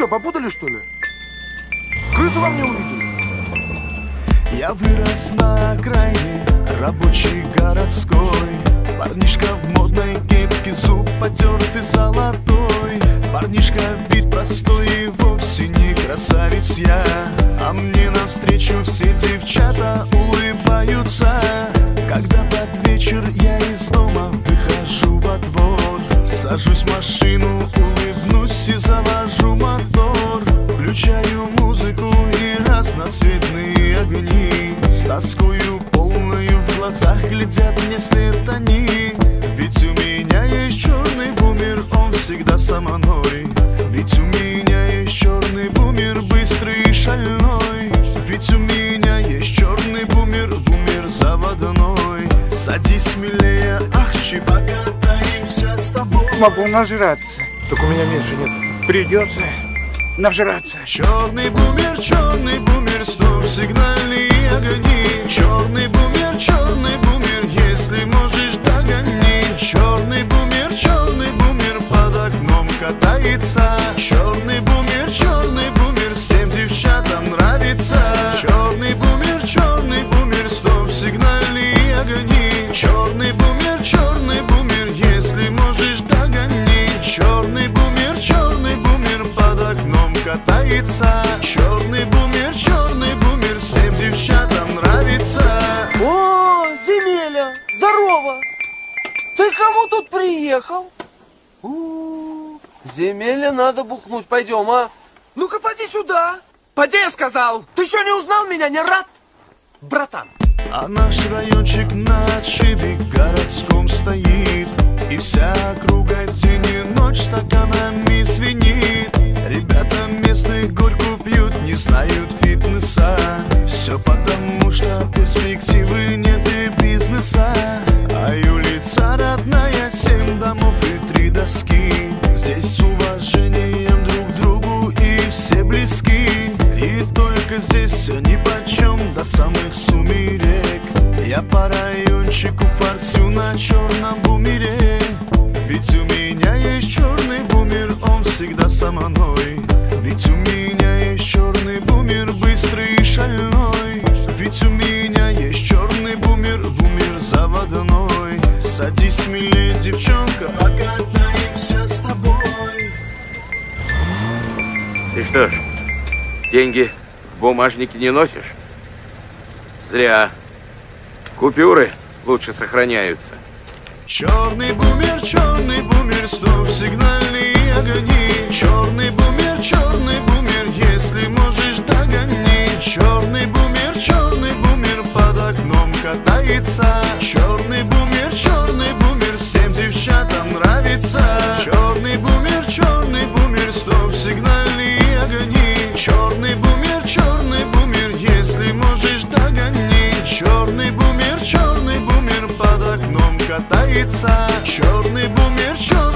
попутали, что ли? Крысу вам не увидели? Я вырос на окраине, рабочий городской. Парнишка в модной кепке, зуб потертый золотой. Парнишка вид простой и вовсе не красавец я. А мне навстречу все девчата улыбаются. Когда под вечер я из дома выхожу во двор, сажусь в машину, улыбнусь и завожу мотор. Включаю музыку и разноцветные огни. С тоскою полною в глазах глядят мне вслед они. Ведь у меня есть черный бумер, он всегда со мной. Ведь у меня есть черный бумер, быстрый и шальной. Ведь у меня есть черный бумер, бумер заводной. Садись смелее, ах, покатаемся с тобой. Могу нажраться. Так у меня меньше нет. Придется нажраться. Черный бумер, стоп, сигнальные огни. Черный бумер, если можешь догони. Черный бумер, под окном катается. Черный бумер, всем девчатам нравится. Черный бумер, стоп, сигнальные огни. Черный бумер, если можешь догони. Черный бумер, под окном катается. Черный бумер, всем девчатам нравится. О, Земеля, здорово! Ты кому тут приехал? Земеля, надо бухнуть, пойдем, а? Ну-ка, поди сюда. Поди, я сказал. Ты еще не узнал меня, не рад? Братан. А наш райончик на отшибе городском стоит. И вся округа день и ночь стаканами звенит. Ребята местные горьку пьют, не знают фитнеса. Все потому, что перспективы нет и бизнеса. А улица родная, 7 домов и 3 доски. Здесь с уважением друг к другу и все близки. И только здесь все нипочем до самых сумерек. Я по райончику форсю на черном бумере. Ведь у меня есть черный бумер, он всегда со мной. Ведь у меня есть черный бумер, быстрый и шальной. Ведь у меня есть черный бумер, бумер заводной. Садись смелее, девчонка, покатаемся с тобой. Ты что ж, деньги в бумажнике не носишь? Зря. Купюры лучше сохраняются. Черный бумер, стоп, сигнальные огни. Черный бумер, если можешь догони. Черный бумер, под окном катается. Черный бумер, всем девчатам нравится. Черный бумер, стоп, сигнальные огни. Черный бумер, если можешь догони. Черный бумер, под окном катается. Черный бумер,